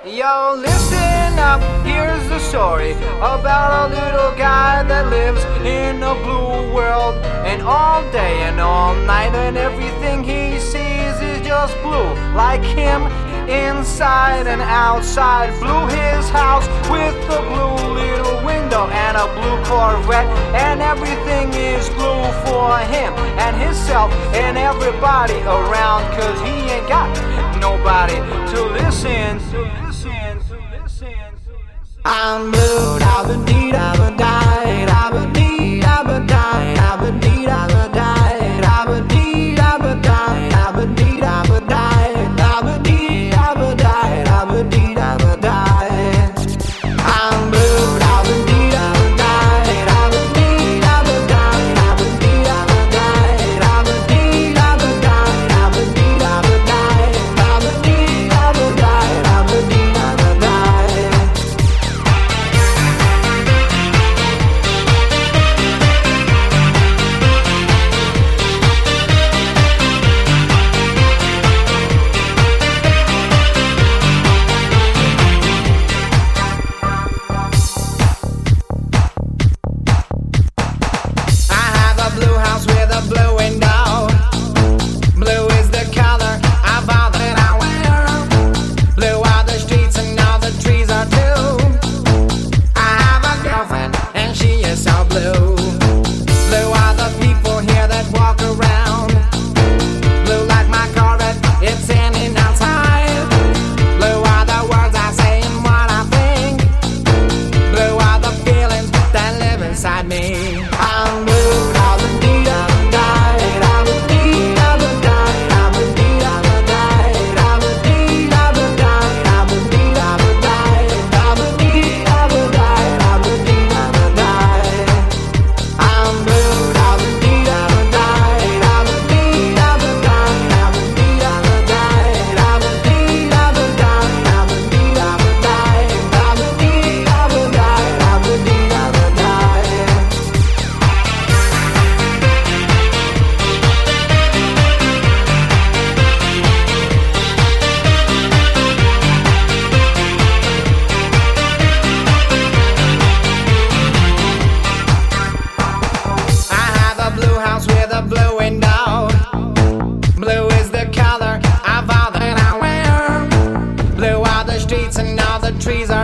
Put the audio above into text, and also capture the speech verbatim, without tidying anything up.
Yo, listen up, here's the story about a little guy that lives in a blue world. And all day and all night and everything he sees is just blue. Like him, inside and outside. Blue his house with a blue little window and a blue Corvette. And everything is blue for him and himself and everybody around. Cause he ain't got nobody to listen to listen to listen to listen. I'm blue, da-ba-dee, da-ba-die, da-ba-dee, da-ba-die, da-ba-dee, da-ba-die, da-ba-dee, da-ba-die, da-ba-dee, da-ba-die, da-ba-dee, da-ba-die, da-ba-dee, da-ba-die. I'm blue, da-ba-dee, da-ba-die, da-ba-dee, da-ba-die, da-ba-dee, da-ba-die, da-ba-dee, da-ba-die, da-ba-dee, da-ba-die, da-ba-dee, da-ba-die, da-ba-dee, da-ba-die. I have a blue house with a blue window. Blue is the color of all that I wear. Blue are the streets and all the trees are too. I have a girlfriend and she is so blue. Blue are the people here that walk around. Blue like my Corvette, it's in and outside. Blue are the words I say and what I think. Blue are the feelings that live inside me. I'm blue, da-ba-dee, da-ba-die, da-ba-dee, da-ba-die, da-ba-dee, da-ba-die, da-ba-dee, da-ba-die, da-ba-dee, da-ba-die, da-ba-dee, da-ba-die, da-ba-dee, da-ba-die. I'm blue, da-ba-dee, da-ba-die, da-ba-dee, da-ba-die, da-ba-dee, da-ba-die, da-ba-dee, da-ba-die, da-ba-dee, da-ba-die, da-ba-dee, da-ba-die, da-ba-dee, da-ba-die. I have a blue house with a blue window. Blue is the color of all that I wear. Blue are the streets and all the trees are